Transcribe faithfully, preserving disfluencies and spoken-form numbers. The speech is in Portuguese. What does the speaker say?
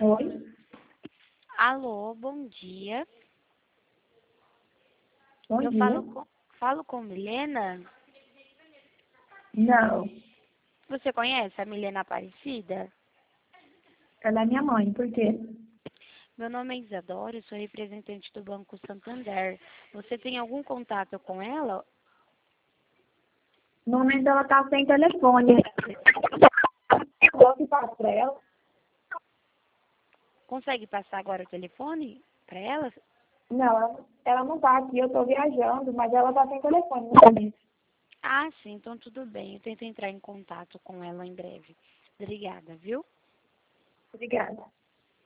Oi? Alô, bom dia. Bom Eu dia. falo com, falo com Milena. Não, Você conhece a Milena Aparecida? ela é minha mãe, por quê? Meu nome é Isadora, eu sou representante do Banco Santander. Você tem algum contato com ela? No momento ela tá sem telefone. Posso passar para ela? Consegue passar agora o telefone para ela? Não, ela, ela não tá aqui, eu tô viajando, mas ela tá sem telefone no momento. Ah, sim, então tudo bem. Eu tento entrar em contato com ela em breve. Obrigada, viu? Obrigada.